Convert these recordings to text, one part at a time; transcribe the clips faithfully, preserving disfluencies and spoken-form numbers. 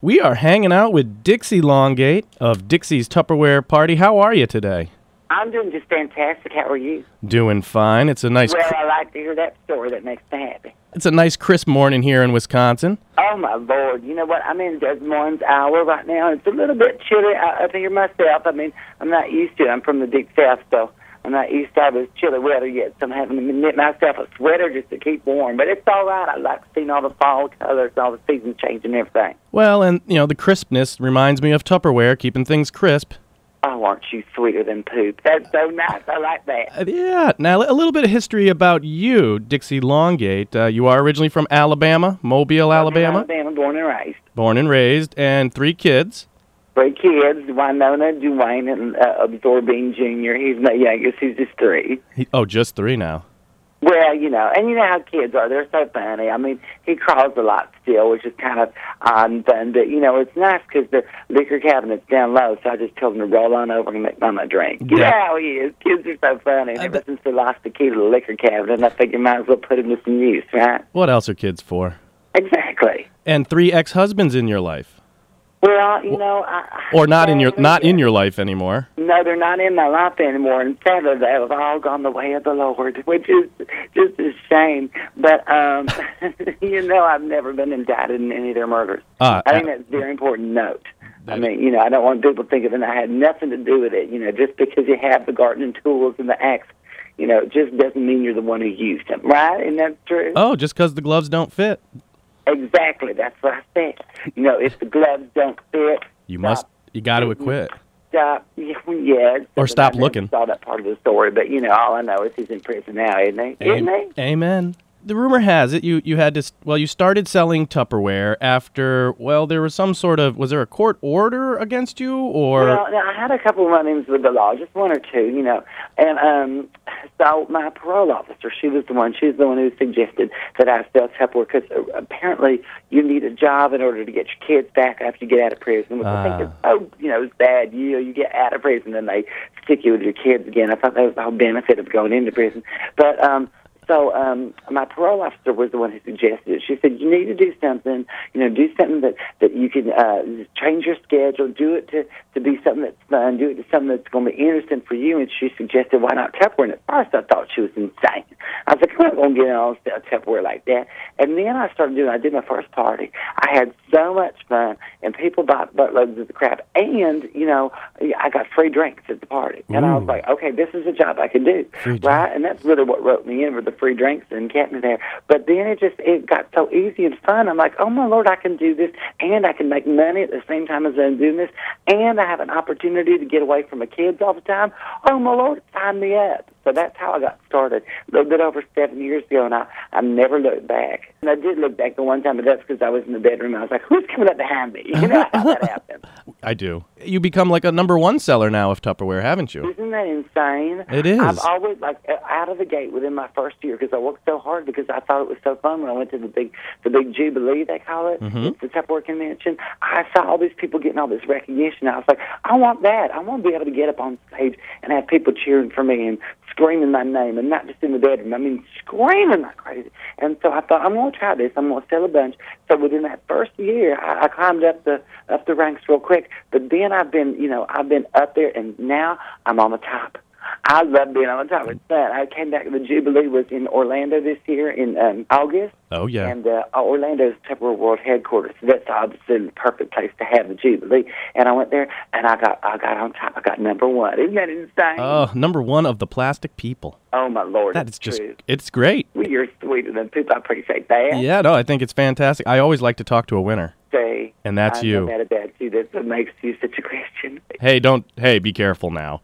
We are hanging out with Dixie Longate of Dixie's Tupperware Party. How are you today? I'm doing just fantastic. How are you? Doing fine. It's a nice. Well, I like to hear that story. That makes me happy. It's a nice crisp morning here in Wisconsin. Oh my Lord! You know what? I'm in Des Moines, Iowa right now. It's a little bit chilly up here myself. I mean, I'm not used to it. I'm from the deep south, so I'm not used to all this chilly weather yet. So I'm having to knit myself a sweater just to keep warm. But it's all right. I like seeing all the fall colors, all the seasons changing and everything. Well, and you know the crispness reminds me of Tupperware, keeping things crisp. Oh, aren't you sweeter than poop? That's so nice. I like that. Uh, yeah. Now, a little bit of history about you, Dixie Longate. Uh, you are originally from Alabama, Mobile, Alabama. Alabama, born and raised. Born and raised, and three kids. Three kids, Winona, Dwayne, and uh, Absorbing Junior He's my youngest. He's just three. He, oh, just three now. Well, you know, and you know how kids are. They're so funny. I mean, he crawls a lot still, which is kind of odd and fun. But, you know, it's nice because the liquor cabinet's down low, so I just tell him to roll on over and make Mama a drink. You know how he is. Kids are so funny. And ever since they lost the key to the liquor cabinet, I figure might as well put him to some use, right? What else are kids for? Exactly. And three ex-husbands in your life. Well, you know, I, or not in your not in your life anymore. No, they're not in my life anymore, and sadly, they have all gone the way of the Lord, which is just a shame. But um, you know, I've never been indicted in any of their murders. Uh, I think that's a very important note. I mean, you know, I don't want people thinking that I had nothing to do with it. You know, just because you have the gardening tools and the axe, you know, it just doesn't mean you're the one who used them, right? Isn't that true? Oh, just because the gloves don't fit. Exactly, that's what I said. You know, if the gloves don't fit, you must. You got to acquit. Stop. Yeah. Or stop looking. I saw that part of the story, but you know, all I know is he's in prison now, isn't he? Isn't he? Amen. The rumor has it you, you had to, well, you started selling Tupperware after, well, there was some sort of, was there a court order against you, or? Well, I had a couple of run-ins with the law, just one or two, you know, and um, so my parole officer, she was the one, she was the one who suggested that I sell Tupperware, because apparently you need a job in order to get your kids back after you get out of prison, which uh. I think is so, you know, sad. You know, you get out of prison and they stick you with your kids again. I thought that was the whole benefit of going into prison, but um, So um, my parole officer was the one who suggested it. She said, you need to do something, you know, do something that, that you can uh, change your schedule, do it to, to be something that's fun, do it to something that's going to be interesting for you. And she suggested, why not Tupperware? And at first I thought she was insane. I was like, I'm not going to get on Tupperware like that. And then I started doing, I did my first party. I had so much fun, and people bought buttloads of the crap. And, you know, I got free drinks at the party. And Ooh. I was like, okay, this is a job I can do, free right? Drink. And that's really what wrote me in for the free drinks and kept me there. But then it just, it got so easy and fun. I'm like, oh my Lord, I can do this, and I can make money at the same time as I'm doing this, and I have an opportunity to get away from my kids all the time. Oh my Lord, sign me up. So that's how I got started a little bit over seven years ago, and I, I never looked back. And I did look back the one time, but that's because I was in the bedroom. I was like, who's coming up behind me? You know how that happened. I do. You become like a number one seller now of Tupperware, haven't you? Isn't that insane? It is. I've always, like, out of the gate within my first year, because I worked so hard because I thought it was so fun when I went to the big the big Jubilee, they call it, mm-hmm. It's the Tupperware convention. I saw all these people getting all this recognition. I was like, I want that. I want to be able to get up on stage and have people cheering for me and screaming my name, and not just in the bedroom. I mean, screaming like crazy. And so I thought, I'm going to try this. I'm going to sell a bunch. So within that first year, I, I climbed up the up the ranks real quick. But then I've been, you know, I've been up there, and now I'm on the top. I love being on the top. It's fun. I came back. The Jubilee was in Orlando this year in um, August. Oh, yeah. And uh, Orlando's Tupperware World Headquarters. So that's obviously the perfect place to have the Jubilee. And I went there, and I got I got on top. I got number one. Isn't that insane? Oh, number one of the plastic people. Oh, my Lord. That is just, true. It's great. Well, you're sweeter than poop. I appreciate that. Yeah, no, I think it's fantastic. I always like to talk to a winner. Say, and that's I you. I know that about you. That's what makes you such a Christian. Hey, don't, hey, be careful now.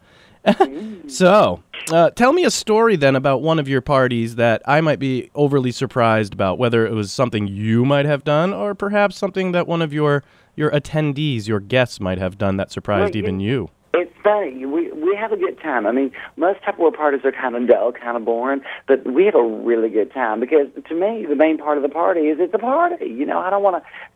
So, uh, tell me a story then about one of your parties that I might be overly surprised about, whether it was something you might have done or perhaps something that one of your, your attendees, your guests might have done that surprised well, even it, you. It's funny. We we have a good time. I mean, most Tupperware parties are kind of dull, kind of boring, but we have a really good time because, to me, the main part of the party is it's a party. You know, I don't want to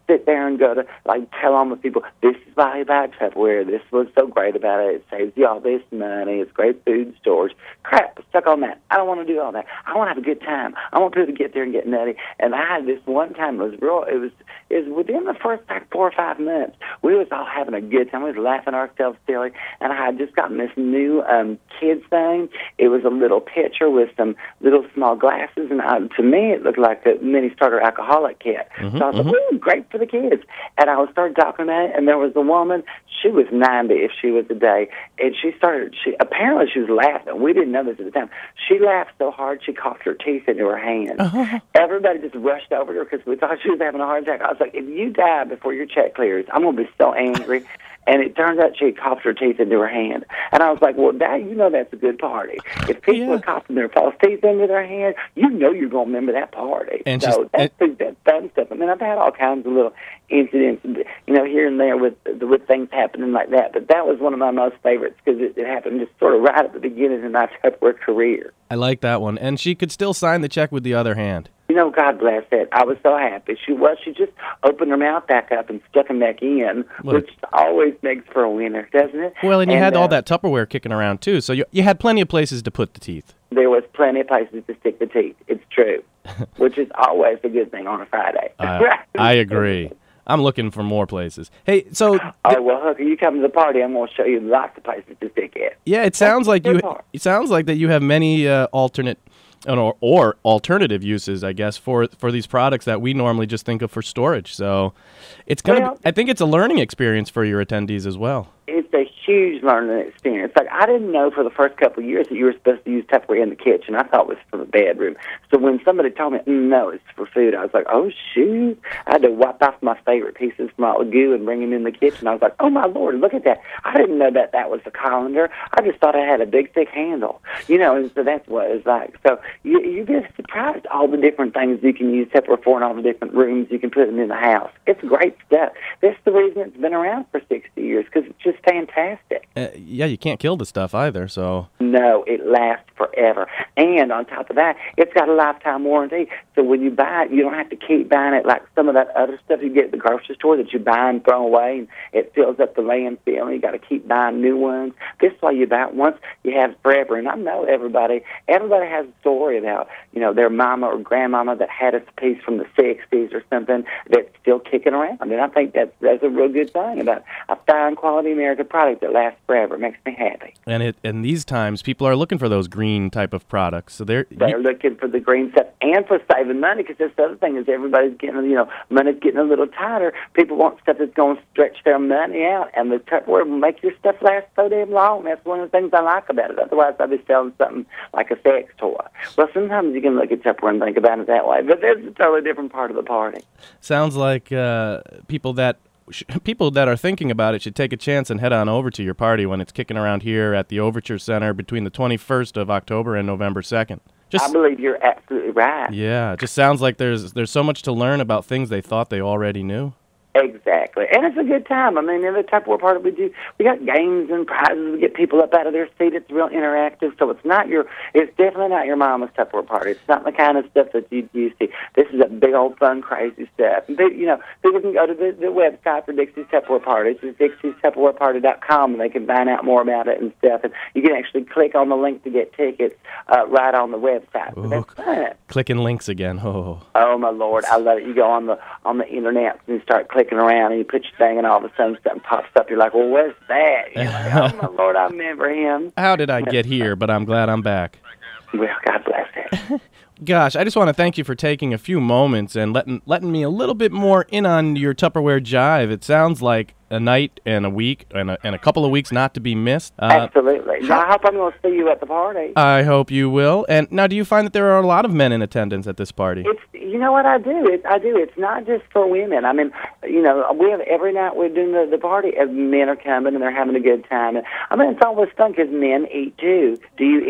sit there and go to, like, tell all the people, this is why I buy Tupperware. This is what's so great about it. It saves you all this money. It's great food storage. Crap, stuck on that. I don't want to do all that. I want to have a good time. I want people to get there and get nutty. And I had this one time, it was real, it was, it was within the first, like, four or five minutes, we was all having a good time. We was laughing ourselves silly. And I had just gotten this new um, kids thing. It was a little pitcher with some little small glasses. And I, to me, it looked like a mini starter alcoholic kit. Mm-hmm, so I was mm-hmm. like, ooh, great for the kids. And I was started talking about it, and there was a woman, she was ninety if she was a day, and she started, she apparently she was laughing. We didn't know this at the time. She laughed so hard she coughed her teeth into her hand. Uh-huh. Everybody just rushed over to her because we thought she was having a heart attack. I was like, if you die before your check clears, I'm going to be so angry. And it turns out she had coughed her teeth into her hand. And I was like, well, Dad, you know that's a good party. If people Yeah. are coughing their false teeth into their hand, you know you're going to remember that party. And so she's- that's and- the, that fun stuff. I mean, I've had all kinds of little incidents, you know, here and there with with things happening like that. But that was one of my most favorites because it, it happened just sort of right at the beginning of my Tupperware career. I like that one. And she could still sign the check with the other hand. You know, God bless it. I was so happy. She was. She just opened her mouth back up and stuck them back in, Well- which always makes for a winner, doesn't it? Well, and you had uh, all that Tupperware kicking around, too, so you, you had plenty of places to put the teeth. There was plenty of places to stick the teeth. It's true, which is always a good thing on a Friday. Uh, I agree. I'm looking for more places. Hey, so... Oh, well, Hooker, you come to the party, I'm going to show you lots of places to stick it. Yeah, it sounds like the you. good part. It sounds like that you have many uh, alternate, or, or alternative uses, I guess, for for these products that we normally just think of for storage. So, it's gonna. Well- be, I think it's a learning experience for your attendees as well. It's a huge learning experience. Like, I didn't know for the first couple of years that you were supposed to use Tupperware in the kitchen. I thought it was for the bedroom. So when somebody told me, mm, no, it's for food, I was like, oh, shoot. I had to wipe off my favorite pieces from all the goo and bring them in the kitchen. I was like, oh, my Lord, look at that. I didn't know that that was a colander. I just thought I had a big, thick handle. You know, and so that's what it was like. So you, you get surprised all the different things you can use Tupperware for in all the different rooms you can put them in the house. It's great stuff. That's the reason it's been around for sixty years, because it's just fantastic. Uh, yeah, you can't kill the stuff either. So, No, it lasts forever. And on top of that, it's got a lifetime warranty. So when you buy it, you don't have to keep buying it like some of that other stuff you get at the grocery store that you buy and throw away, and it fills up the landfill, and you got to keep buying new ones. This way you buy it once, you have it forever. And I know everybody, everybody has a story about, you know, their mama or grandmama that had a piece from the sixties or something that's still kicking around. And I think that's, that's a real good thing about a fine quality American product that lasts forever. It makes me happy. and it in these times, people are looking for those green type of products. So they're They're looking for the green stuff and for saving money, because that's the other thing is everybody's getting, you know, money's getting a little tighter. People want stuff that's going to stretch their money out, and the Tupperware will make your stuff last so damn long. That's one of the things I like about it. Otherwise, I'd be selling something like a sex toy. Well, sometimes you can look at Tupperware and think about it that way, but that's a totally different part of the party. sounds like uh, people that. sh- People that are thinking about it should take a chance and head on over to your party when it's kicking around here at the Overture Center between the twenty-first of October and November second. I Just believe you're absolutely right. yeah, it just sounds like there's there's so much to learn about things they thought they already knew. Exactly. And it's a good time. I mean, in the Tupperware party we do, we got games and prizes. We get people up out of their seat. It's real interactive. So it's not your, it's definitely not your mama's Tupperware party. It's not the kind of stuff that you used to. This is a big old fun, crazy stuff. And they, you know, people can go to the, the website for Dixie's Tupperware Party. It's dixies tupperware party dot com, and they can find out more about it and stuff. And you can actually click on the link to get tickets uh, right on the website. So that's fun. Clicking links again. Oh, Oh my Lord, I love it. You go on the on the internet and you start clicking around and you put your thing and all of a sudden something pops up. You're like, well, what's that? You're like, oh my Lord, I remember him. how did I get here? But I'm glad I'm back. Well, God bless it. Gosh, I just want to thank you for taking a few moments and letting letting me a little bit more in on your Tupperware jive. It sounds like a night and a week and a, and a couple of weeks not to be missed. Uh, Absolutely. Now, I hope I'm going to see you at the party. I hope you will. And now, do you find that there are a lot of men in attendance at this party? It's you know what I do. It, I do. It's not just for women. I mean, you know, we have every night we're doing the, the party, and men are coming and they're having a good time. And I mean, it's always fun because men eat too. Do you eat?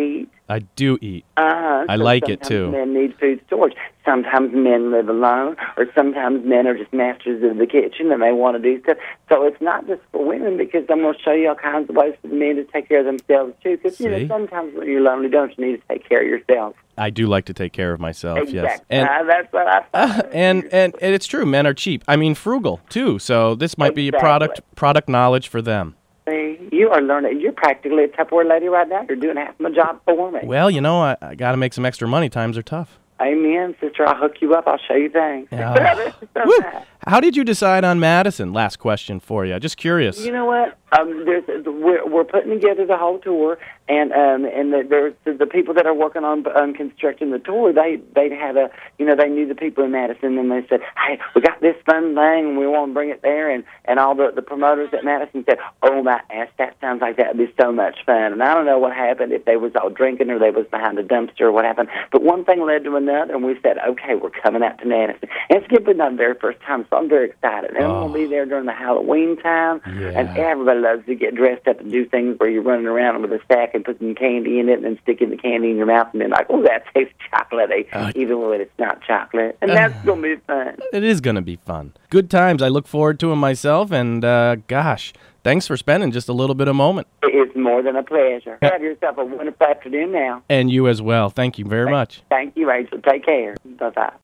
I do eat. Uh-huh. I So like it, sometimes too. Men need food storage. Sometimes men live alone, or sometimes men are just masters of the kitchen and they want to do stuff. So it's not just for women, because I'm going to show you all kinds of ways for the men to take care of themselves too. Because you know, See? sometimes when you're lonely, don't you need to take care of yourself? I do like to take care of myself, yes. Exactly. And, Uh, that's what I thought. and, and and it's true, men are cheap. I mean, frugal, too. So this might be a Exactly. product product knowledge for them. See, you are learning. You're practically a Tupperware lady right now. You're doing half my job for me. Well, you know, I, I got to make some extra money. Times are tough. Amen, sister. I'll hook you up. I'll show you things. Yeah. This is so Woo. nice. How did you decide on Madison? Last question for you. Just curious. You know what? Um, there's we're, we're putting together the whole tour, and um, and the, there's the, the people that are working on um, constructing the tour. They they had a you know they knew the people in Madison, and they said, hey, we got this fun thing, and we want to bring it there, and and all the the promoters at Madison said, oh my ass, that sounds like that'd be so much fun. And I don't know what happened, if they was all drinking or they was behind a dumpster or what happened, but one thing led to another, and we said, okay, we're coming out to Madison, and it's going to be my very first time, so I'm very excited. And I'm Oh. going to be there during the Halloween time, Yeah. and everybody loves to get dressed up and do things where you're running around with a sack and putting candy in it and then sticking the candy in your mouth and then like, oh, that tastes chocolatey, Uh, even when it's not chocolate. And that's going to be fun. It is going to be fun. Good times. I look forward to them myself. And uh, gosh, thanks for spending just a little bit of moment. It's more than a pleasure. Have yourself a wonderful afternoon now. And you as well. Thank you very much. Thank you, Rachel. Take care. Bye-bye.